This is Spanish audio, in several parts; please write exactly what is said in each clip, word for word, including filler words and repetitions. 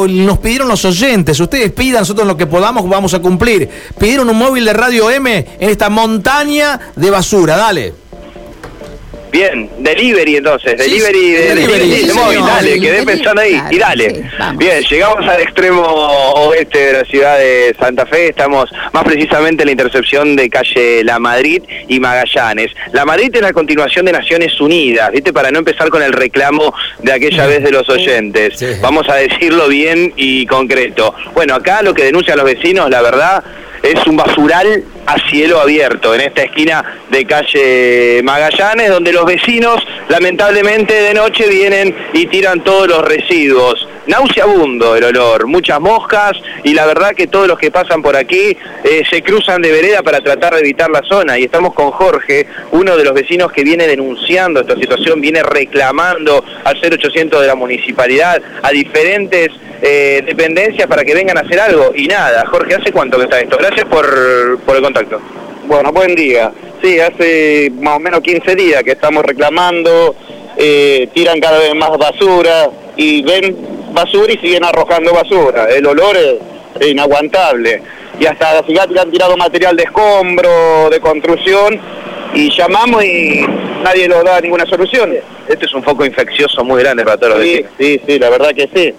nos pidieron los oyentes. Ustedes pidan, nosotros lo que podamos vamos a cumplir. Pidieron un móvil de Radio M en esta montaña de basura. Dale. Bien, delivery entonces, Sí, delivery sí, de, delivery, de, de, sí, de móvil, señor. dale, Sí, quedé delivery, pensando ahí, claro, y dale. sí, vamos. Bien, llegamos al extremo oeste de la ciudad de Santa Fe, estamos más precisamente en la intersección de calle La Madrid y Magallanes. La Madrid es la continuación de Naciones Unidas, ¿viste? Para no empezar con el reclamo de aquella vez de los oyentes. Sí. Vamos a decirlo bien y concreto. Bueno, acá lo que denuncian los vecinos, la verdad, es un basural a cielo abierto en esta esquina de calle Magallanes, donde los vecinos lamentablemente de noche vienen y tiran todos los residuos. Nauseabundo el olor, muchas moscas, y la verdad que todos los que pasan por aquí eh, se cruzan de vereda para tratar de evitar la zona, y estamos con Jorge, uno de los vecinos que viene denunciando esta situación, viene reclamando al cero ochocientos de la municipalidad, a diferentes eh, dependencias para que vengan a hacer algo, y nada. Jorge, ¿hace cuánto que está esto? Gracias por, por el contacto. Bueno, buen día. Sí, hace más o menos quince días que estamos reclamando, eh, tiran cada vez más basura y ven basura y siguen arrojando basura. El olor es, es inaguantable. Y hasta la ciudad han tirado material de escombro, de construcción, y llamamos y nadie nos da ninguna solución. Este es un foco infeccioso muy grande para todos los Sí, vecinos. sí, sí, la verdad que sí.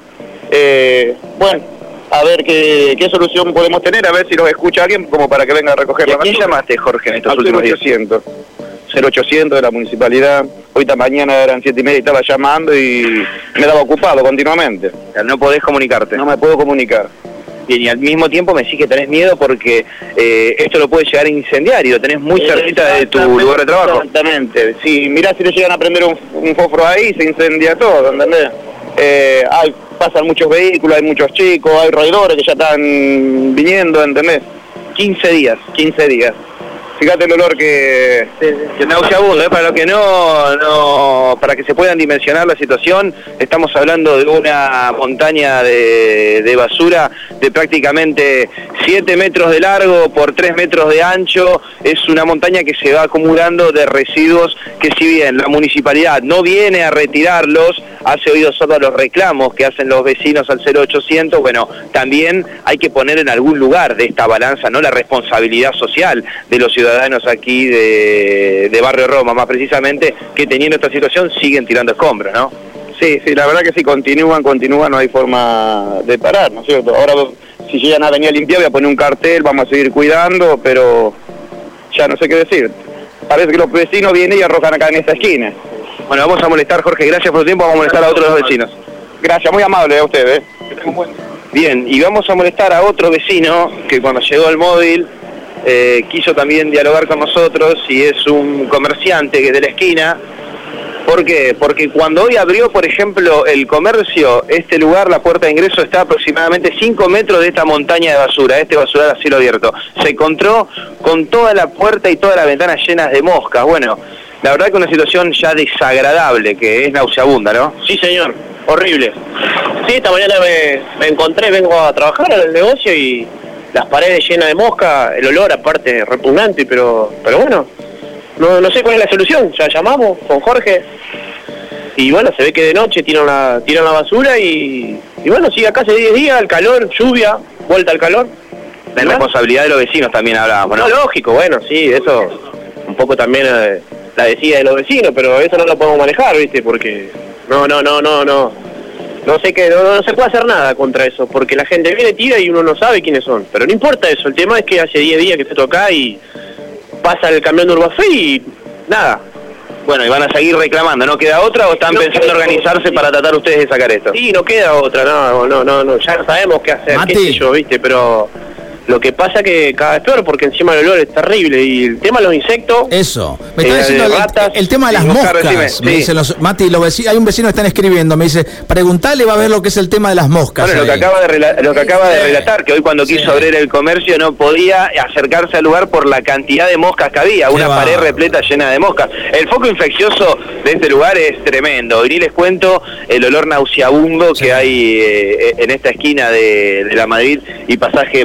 Eh, bueno, a ver qué, qué solución podemos tener, a ver si nos escucha alguien como para que venga a recoger ¿Y la a quién basura. llamaste, Jorge, en estos Al últimos días? cero ochocientos. cero ochocientos de la municipalidad. Hoy esta mañana eran siete y media y estaba llamando y me daba ocupado continuamente. O sea, no podés comunicarte. No me puedo comunicar. Bien, y al mismo tiempo me decís que tenés miedo porque eh, esto lo puede llegar a incendiar y lo tenés muy cerquita de tu lugar de trabajo. Exactamente. Si mirá si le llegan a prender un, un fósforo ahí, se incendia todo, ¿entendés? Eh, hay, pasan muchos vehículos, hay muchos chicos, hay roedores que ya están viniendo, ¿entendés? quince días. quince días. Fíjate el olor que... Que nauseabundo, ¿eh? Para lo que no, no, para que se puedan dimensionar la situación, estamos hablando de una montaña de, de basura de prácticamente siete metros de largo por tres metros de ancho. Es una montaña que se va acumulando de residuos que, si bien la municipalidad no viene a retirarlos, hace oídos sordos a los reclamos que hacen los vecinos al cero ochocientos, bueno, también hay que poner en algún lugar de esta balanza, ¿no?, la responsabilidad social de los ciudadanos aquí de, de Barrio Roma, más precisamente, que teniendo esta situación siguen tirando escombros, ¿no? Sí, sí, la verdad que si continúan, continúan, no hay forma de parar, ¿no es cierto? Ahora, si llegan a venir a limpiar, voy a poner un cartel, vamos a seguir cuidando, pero ya no sé qué decir. Parece que los vecinos vienen y arrojan acá en esta esquina. Bueno, vamos a molestar, Jorge, gracias por tu tiempo, vamos a molestar a otros dos vecinos. Gracias, muy amable a ustedes. Bien, y vamos a molestar a otro vecino que cuando llegó el móvil eh, quiso también dialogar con nosotros, y es un comerciante que es de la esquina. ¿Por qué? Porque cuando hoy abrió, por ejemplo, el comercio, este lugar, la puerta de ingreso, está a aproximadamente cinco metros de esta montaña de basura, este basural a cielo abierto. Se encontró con toda la puerta y todas las ventanas llenas de moscas. Bueno, la verdad que una situación ya desagradable, que es nauseabunda, ¿no? Sí, señor, horrible. Sí, esta mañana me, me encontré, vengo a trabajar en el negocio y las paredes llenas de mosca, el olor aparte repugnante, pero pero bueno, no, no sé cuál es la solución. Ya llamamos con Jorge y bueno, se ve que de noche tiran la, tiran la basura y, y bueno, sigue acá hace diez días, el calor, lluvia, vuelta al calor. La responsabilidad de los vecinos también hablábamos, ¿no? No, lógico, bueno, sí, eso un poco también eh, la decía de los vecinos, pero eso no lo podemos manejar, ¿viste? Porque no, no, no, no, no, no sé qué, no, no se puede hacer nada contra eso, porque la gente viene, tira y uno no sabe quiénes son, pero no importa eso, el tema es que hace diez días que estoy acá y pasa el camión de Urbafe y nada. Bueno, y van a seguir reclamando, ¿no queda otra o están No pensando queda organizarse otra, sí. para tratar ustedes de sacar esto? Sí, no queda otra, no, no, no, no, ya sabemos qué hacer, Mati. qué sé yo, ¿viste? Pero lo que pasa que cada vez peor porque encima el olor es terrible y el tema de los insectos... Eso. Me está Eh, diciendo el, ratas, el tema de las sí, Oscar, moscas. decime, Me sí. dicen los, Mati, los vecinos, hay un vecino que están escribiendo, me dice, preguntale, va a ver lo que es el tema de las moscas. Bueno, lo que ahí. acaba de rela- lo que acaba de Sí. relatar, que hoy cuando Sí. quiso abrir el comercio no podía acercarse al lugar por la cantidad de moscas que había, Qué una pared bárbaro. repleta llena de moscas. El foco infeccioso de este lugar es tremendo. Y ni les cuento el olor nauseabundo Sí. que hay eh, en esta esquina de, de la Madrid y Pasaje Magallanes.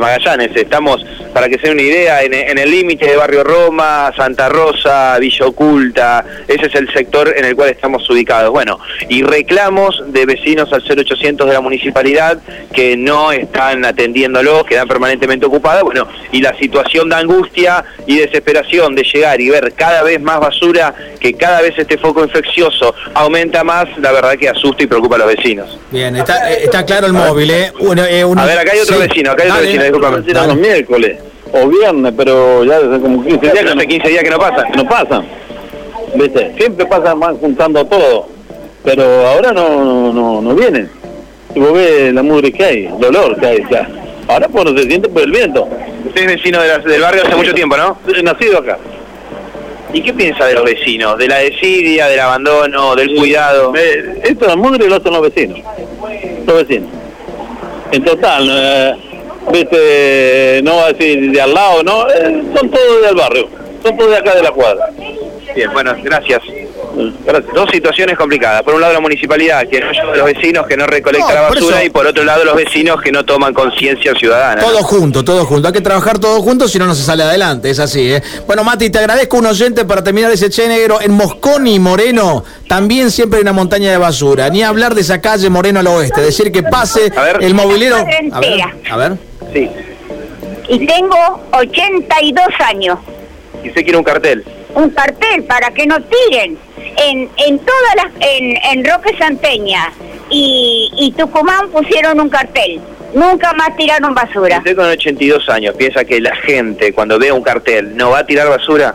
Misiones. Estamos, para que se den una idea, en, en el límite de Barrio Roma, Santa Rosa, Villa Oculta. Ese es el sector en el cual estamos ubicados. Bueno, y reclamos de vecinos al cero ochocientos de la municipalidad que no están atendiéndolos, quedan permanentemente ocupados. Bueno, y la situación de angustia y desesperación de llegar y ver cada vez más basura, que cada vez este foco infeccioso aumenta más, la verdad que asusta y preocupa a los vecinos. Bien, está, está claro el móvil, ¿eh? Uno, eh uno... A ver, acá hay otro sí. vecino, acá hay otro Dale. vecino, discúlpame. Eran los miércoles o viernes, pero ya desde como quince días que Hace no, quince días que no pasan. no pasan. ¿Viste? Siempre pasan más juntando todo, pero ahora no, no, no, no vienen. Y vos ves la mugre que hay, el olor que hay ya. Ahora pues no se siente por el viento. Usted es vecino de la- del barrio hace mucho tiempo, ¿no? He nacido acá. ¿Y qué piensa de los vecinos? ¿De la desidia, del abandono, del cuidado? Eh, esto la mugre lo hacen los vecinos. Los vecinos. En total, eh, viste, no va a decir de al lado, no, eh, son todos del barrio, son todos de acá de la cuadra. Bien, bueno, gracias. Gracias. Dos situaciones complicadas. Por un lado la municipalidad, que no ayuda a los vecinos, que no recolecta No, la por basura, eso- y por otro lado los vecinos que no toman conciencia ciudadana. Todo junto, todo junto. Hay que trabajar todos juntos, si no, no se sale adelante. Es así, ¿eh? Bueno, Mati, te agradezco un oyente para terminar ese Che Negro. En Mosconi y Moreno también siempre hay una montaña de basura. Ni hablar de esa calle Moreno al oeste. Decir que pase A ver. el mobilero. La cuadra A ver, entera. a ver. Sí. Y tengo ochenta y dos años. Y usted quiere un cartel. Un cartel para que no tiren. En, en todas las, en, en Roque Santeña y, y Tucumán pusieron un cartel. Nunca más tiraron basura. Usted con ochenta y dos años piensa que la gente cuando vea un cartel no va a tirar basura.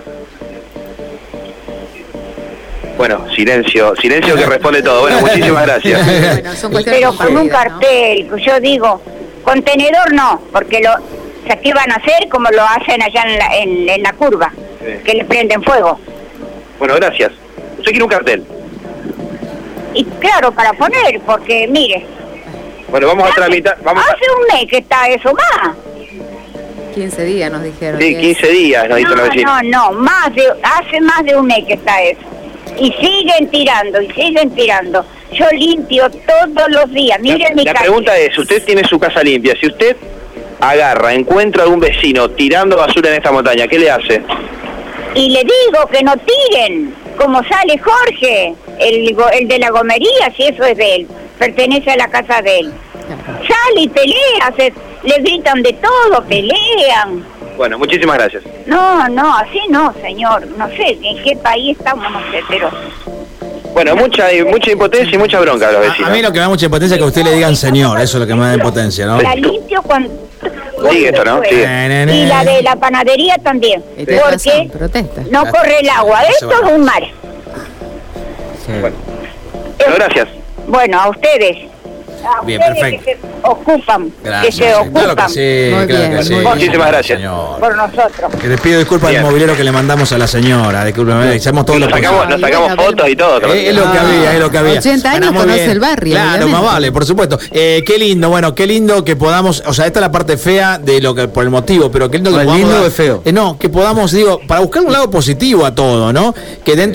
Bueno, silencio, silencio que responde todo. Bueno, muchísimas gracias. Bueno, son cuestiones Pero con un compartidas, ¿no? cartel, yo digo, contenedor no, porque lo, o sea, ¿qué van a hacer? Como lo hacen allá en la, en, en la curva, Sí. que le prenden fuego. Bueno, gracias. Usted quiere un cartel. Y claro, para poner, porque mire, Bueno, vamos a tramitar. Vamos a... hace un mes que está eso más. quince días nos dijeron. Sí, que- quince días, nos dicen los No, vecinos. no, no, más de, hace más de un mes que está eso. Y siguen tirando, y siguen tirando. Yo limpio todos los días, miren mi La calle. pregunta es, usted tiene su casa limpia, si usted agarra, encuentra a un vecino tirando basura en esta montaña, ¿qué le hace? Y le digo que no tiren, como sale Jorge, el, go- el de la gomería, si eso es de él, pertenece a la casa de él. Claro. Sale y pelea, se, le gritan de todo, pelean. Bueno, muchísimas gracias. No, no, así no, señor. No sé en qué país estamos, no sé, pero... Bueno, mucha mucha impotencia y mucha bronca de los A, a vecinos. mí lo que me da mucha impotencia es que a usted le digan señor. Eso es lo que me da impotencia, ¿no? La limpio cuando... Sigue esto, ¿no? Sigue. Y la de la panadería también, Y tiene porque razón, protesta. no corre el agua. Se Esto va. es un mar. Bueno, Bueno, gracias. Bueno, a ustedes. A Bien, ustedes perfecto. que se ocupan, Gracias. que se ocupan Claro que sí, Muy claro bien, que sí. muy bien. Muchísimas gracias. Señor. por nosotros. Que les pido disculpas al Bien. movilero que le mandamos a la señora. Discúlpeme, echamos todo lo Nos sacamos, nos Ay, sacamos bueno, fotos y todo. Eh, es lo que Ah, había, es lo que había. ochenta años Bueno, muy conoce bien. el barrio, Claro, obviamente. más vale, por supuesto. Eh, qué lindo, bueno, qué lindo que podamos, o sea, esta es la parte fea de lo que por el motivo, pero qué lindo que ¿El podamos lindo dar- o es feo? Eh, no, que podamos, digo, para buscar un lado positivo a todo, ¿no? Que dentro